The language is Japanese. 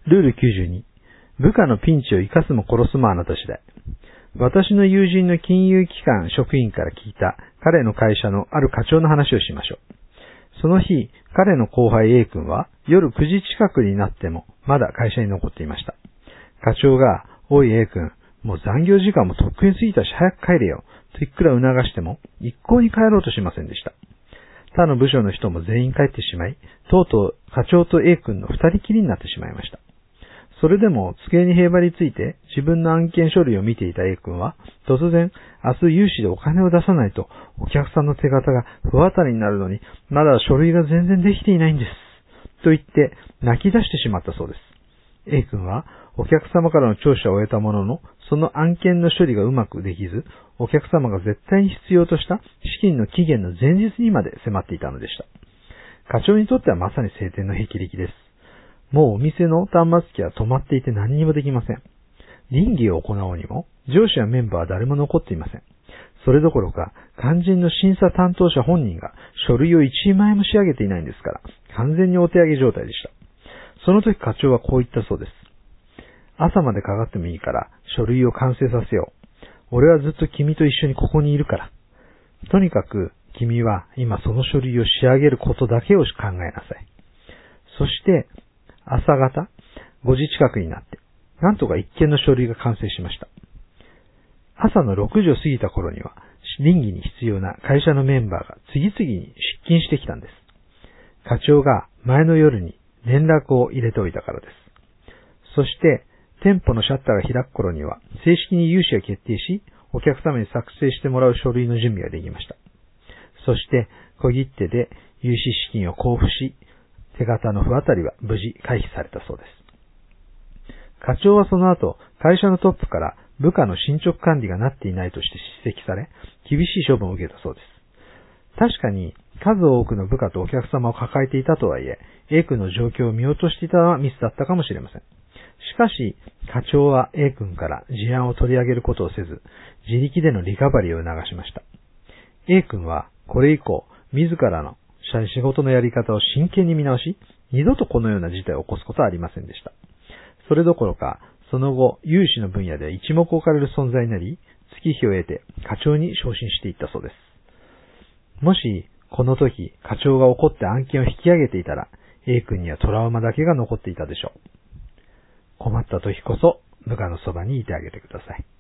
ルール92。部下のピンチを生かすも殺すもあなた次第。私の友人の金融機関職員から聞いた彼の会社のある課長の話をしましょう。その日、彼の後輩 A 君は夜9時近くになってもまだ会社に残っていました。課長が、おい A 君、もう残業時間もとっくに過ぎたし早く帰れよ、といくら促しても一向に帰ろうとしませんでした。他の部署の人も全員帰ってしまい、とうとう課長と A 君の二人きりになってしまいました。それでも机にへばりついて自分の案件書類を見ていた A 君は、突然、明日融資でお金を出さないとお客さんの手形が不当たりになるのに、まだ書類が全然できていないんです。と言って泣き出してしまったそうです。A 君はお客様からの聴取を終えたものの、その案件の処理がうまくできず、お客様が絶対に必要とした資金の期限の前日にまで迫っていたのでした。課長にとってはまさに晴天の霹靂です。もうお店の端末機は止まっていて何にもできません。倫理を行おうにも、上司やメンバーは誰も残っていません。それどころか、肝心の審査担当者本人が書類を1枚も仕上げていないんですから、完全にお手上げ状態でした。その時課長はこう言ったそうです。朝までかかってもいいから書類を完成させよう。俺はずっと君と一緒にここにいるから。とにかく君は今その書類を仕上げることだけを考えなさい。そして朝方5時近くになって、なんとか一件の書類が完成しました。朝の6時を過ぎた頃には、倫理に必要な会社のメンバーが次々に出勤してきたんです。課長が前の夜に連絡を入れておいたからです。そして、店舗のシャッターが開く頃には、正式に融資が決定し、お客様に作成してもらう書類の準備ができました。そして、小切手で融資資金を交付し、手形の不当たりは無事回避されたそうです。課長はその後、会社のトップから部下の進捗管理がなっていないとして叱責され、厳しい処分を受けたそうです。確かに、数多くの部下とお客様を抱えていたとはいえ、A 君の状況を見落としていたのはミスだったかもしれません。しかし、課長は A 君から事案を取り上げることをせず、自力でのリカバリーを促しました。A 君はこれ以降、自らの仕事のやり方を真剣に見直し、二度とこのような事態を起こすことはありませんでした。それどころか、その後、融資の分野で一目置かれる存在になり、月日を得て課長に昇進していったそうです。もし、この時、課長が怒って案件を引き上げていたら、A 君にはトラウマだけが残っていたでしょう。困った時こそ、部下のそばにいてあげてください。